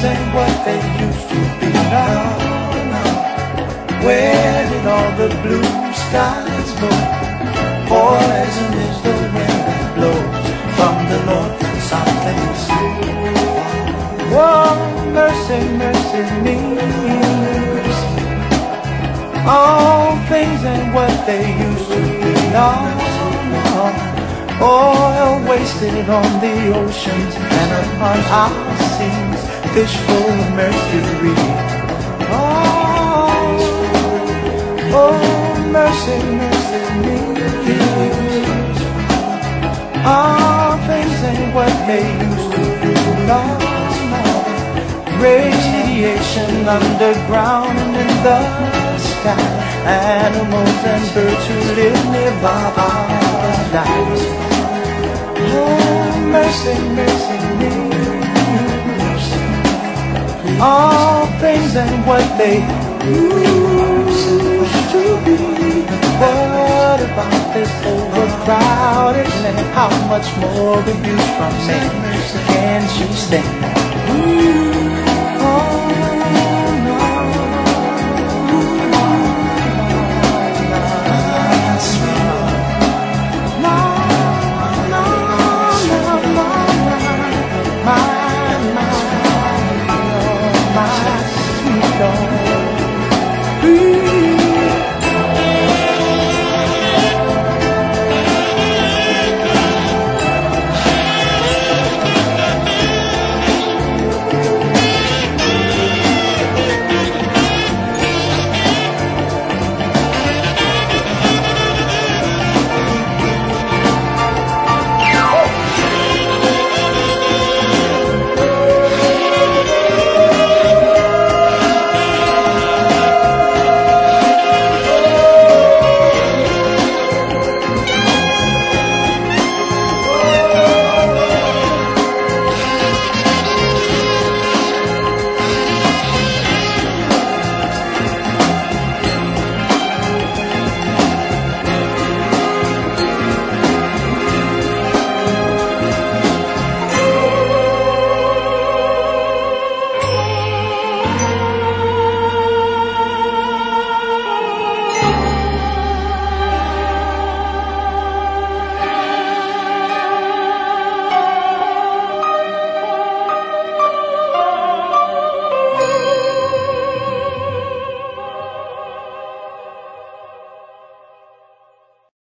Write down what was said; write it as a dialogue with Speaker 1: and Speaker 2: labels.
Speaker 1: ain't what they used to be now. Where did all the blue skies go? Poison is the wind that blows from the north and south and east. Oh, mercy, mercy me. All things ain't what they used to be. No, no. Oil wasted on the oceans and upon our seas, fish full of mercury. Oh, mercy, mercy me. All things ain't what they used to be. No, no. Radiation underground and in the sky. Animals and birds who live nearby are dying. Oh, mercy, mercy me. All things ain't what they used to be. What about this overcrowded land? How much more abuse from men can you stand?